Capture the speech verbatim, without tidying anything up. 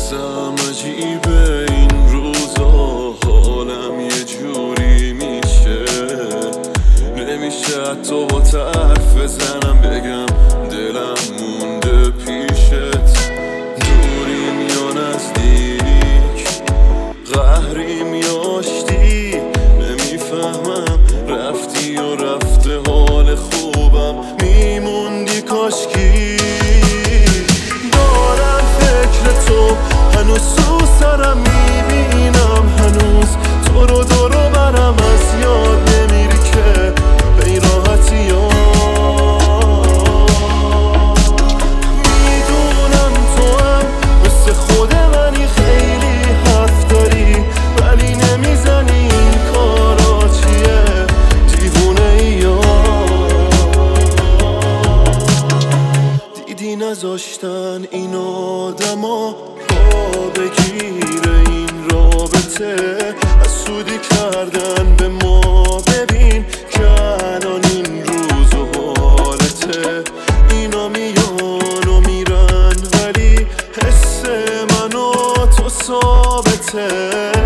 واسم عجیبه این روزا، حالم یه جوری میشه، نمیشه حتی با حرف بزنم بگم دلم مونده پیشت. دوریم یا نزدیک، قهریم یا آشتی، نمیفهمم رفتی یا رفته حال خوبم میموندی کاشکی. دارم فکر تو هنوز تو سرم میبینم، هنوز تو رو دور و برم از یاد نمیری که به این راحتی ها. میدونم تو هم مثل خود منی، خیلی حرف داری ولی نمیزنی این کارا چیه، دیوونه ای یا دیدی نذاشتن این آدم ها پا بگیره این رابطه، از سودی کردن به ما ببین که الان این روز و حالته. اینا میان و میرن ولی حس من و تو ثابته.